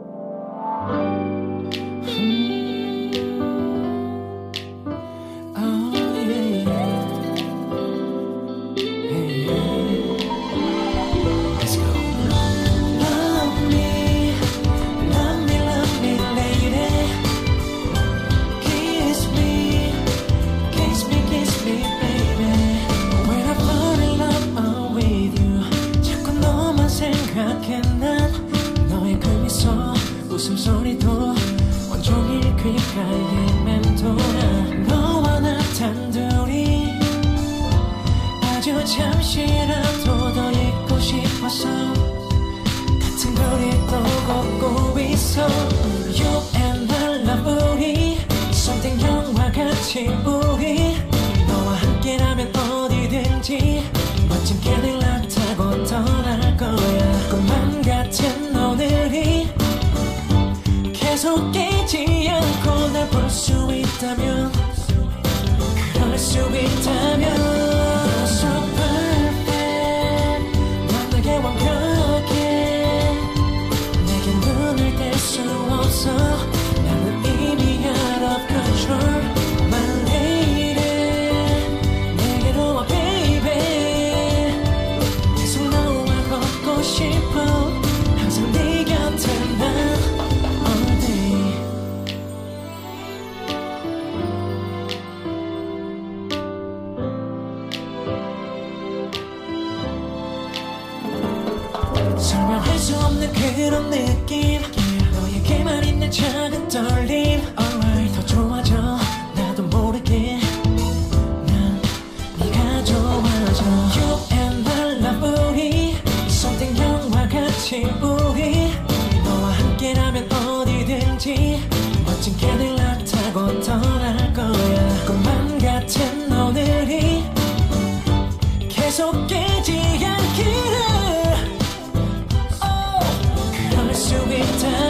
웃음소리도 온종일 귓가에 맴돌아 너와 나 단둘이 아주 잠시라도 더 있고 싶어서 같은 거리도 걷고 있어 You and I love 우리 something 영화 같이 우리 너와 함께라면 어디든지 멋진 캐딜락 타고 떠날 거야 꿈만 같은 오늘이 계속 깨지 않고 날 볼 수 있다면 그럴 수 있다면 So perfect 넌 내게 완벽해 내게 눈을 뗄 수 없어 나는 이미 out of control My lady 내게로 와 baby 계속 너와 걷고 싶어 항상 네 곁에 난 설명할 수 없는 그런 느낌 너에게만 있는 작은 떨림 Alright 더 좋아져 나도 모르게 난 네가 좋아져 You and I love 우리 something 영화 같이 우리 너와 함께라면 어디든지 멋진 캐딜락 타고 떠날 거야 꿈만 같은 오늘이 계속 깨지 않기를 수 있다